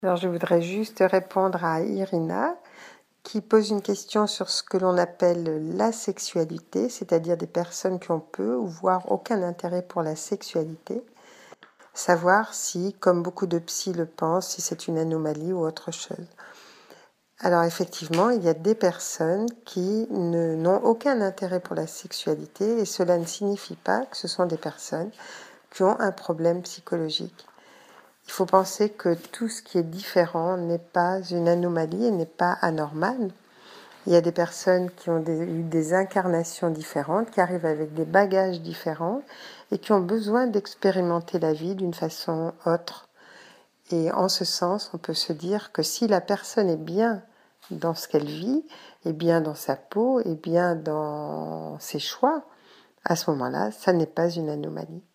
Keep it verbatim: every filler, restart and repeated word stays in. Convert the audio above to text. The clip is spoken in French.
Alors, je voudrais juste répondre à Irina qui pose une question sur ce que l'on appelle la sexualité, c'est-à-dire des personnes qui ont peu ou voire aucun intérêt pour la sexualité. Savoir si, comme beaucoup de psy le pensent, si c'est une anomalie ou autre chose. Alors effectivement, il y a des personnes qui ne, n'ont aucun intérêt pour la sexualité et cela ne signifie pas que ce sont des personnes qui ont un problème psychologique. Il faut penser que tout ce qui est différent n'est pas une anomalie et n'est pas anormal. Il y a des personnes qui ont des, eu des incarnations différentes, qui arrivent avec des bagages différents et qui ont besoin d'expérimenter la vie d'une façon autre. Et en ce sens, on peut se dire que si la personne est bien dans ce qu'elle vit, est bien dans sa peau, est bien dans ses choix, à ce moment-là, ça n'est pas une anomalie.